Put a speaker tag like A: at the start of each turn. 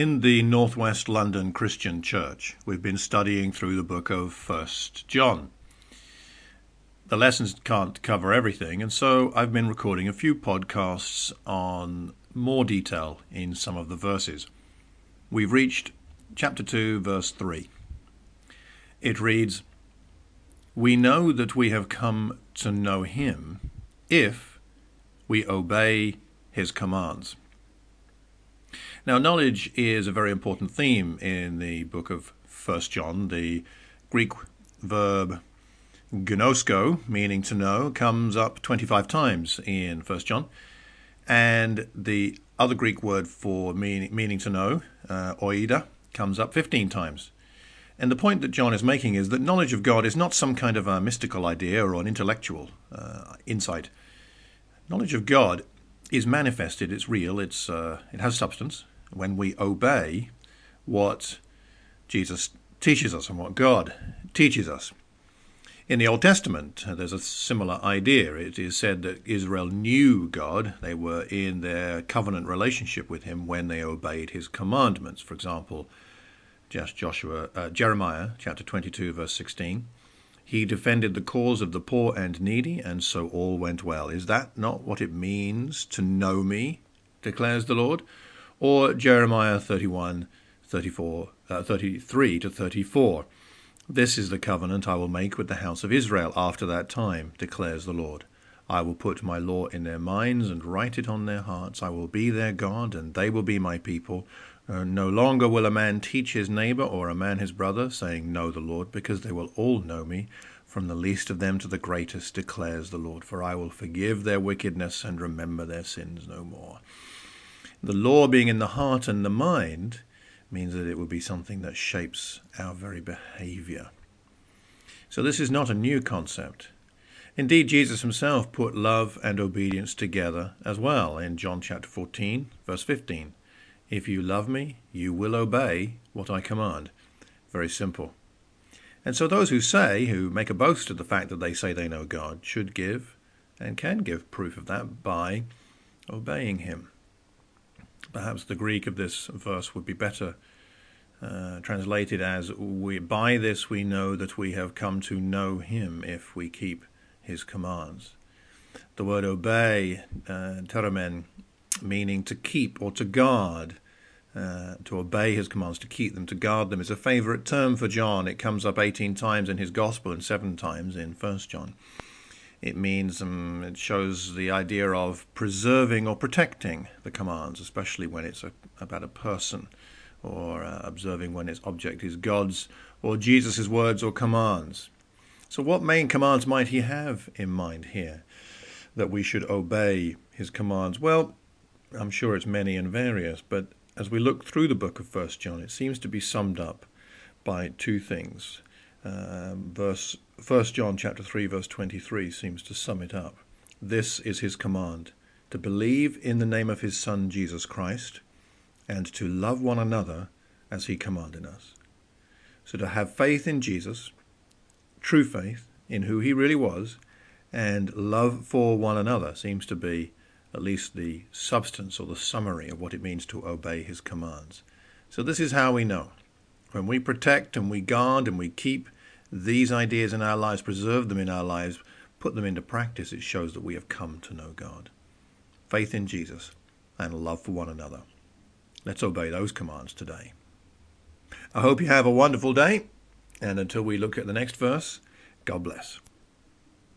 A: In the Northwest London Christian Church, we've been studying through the book of 1 John. The lessons can't cover everything, and so I've been recording a few podcasts on more detail in some of the verses. We've reached chapter 2, verse 3. It reads, "We know that we have come to know him if we obey his commands." Now, knowledge is a very important theme in the book of 1 John. The Greek verb gnosko, meaning to know, comes up 25 times in 1 John. And the other Greek word for meaning to know, oida, comes up 15 times. And the point that John is making is that knowledge of God is not some kind of a mystical idea or an intellectual insight. Knowledge of God is manifested, it's real, it has substance when we obey what Jesus teaches us and what God teaches us. In the Old Testament, there's a similar idea. It is said that Israel knew God. They were in their covenant relationship with him when they obeyed his commandments. For example, Jeremiah chapter 22, verse 16. He defended the cause of the poor and needy, and so all went well. Is that not what it means to know me, declares the Lord? Or Jeremiah 31, 33 to 34. This is the covenant I will make with the house of Israel after that time, declares the Lord. I will put my law in their minds and write it on their hearts. I will be their God, and they will be my people. No longer will a man teach his neighbor or a man his brother, saying, "Know the Lord," because they will all know me, from the least of them to the greatest, declares the Lord. For I will forgive their wickedness and remember their sins no more. The law being in the heart and the mind means that it will be something that shapes our very behavior. So this is not a new concept. Indeed, Jesus himself put love and obedience together as well in John chapter 14, verse 15. If you love me, you will obey what I command. Very simple. And so those who make a boast of the fact that they say they know God, should give and can give proof of that by obeying him. Perhaps the Greek of this verse would be better translated as, by this we know that we have come to know him if we keep his commands. The word obey, teremen, meaning to keep or to guard, to obey his commands, to keep them, to guard them, is a favorite term for John. It comes up 18 times in his gospel and 7 times in 1 John. It means, it shows the idea of preserving or protecting the commands, especially when it's about a person, or observing when its object is God's or Jesus' words or commands. So what main commands might he have in mind here, that we should obey his commands? Well, I'm sure it's many and various, but as we look through the book of 1 John, it seems to be summed up by 2 things. 1 John chapter 3, verse 23 seems to sum it up. This is his command, to believe in the name of his Son, Jesus Christ, and to love one another as he commanded us. So to have faith in Jesus, true faith in who he really was, and love for one another seems to be at least the substance or the summary of what it means to obey his commands. So this is how we know. When we protect and we guard and we keep these ideas in our lives, preserve them in our lives, put them into practice, it shows that we have come to know God. Faith in Jesus and love for one another. Let's obey those commands today. I hope you have a wonderful day, and until we look at the next verse, God bless.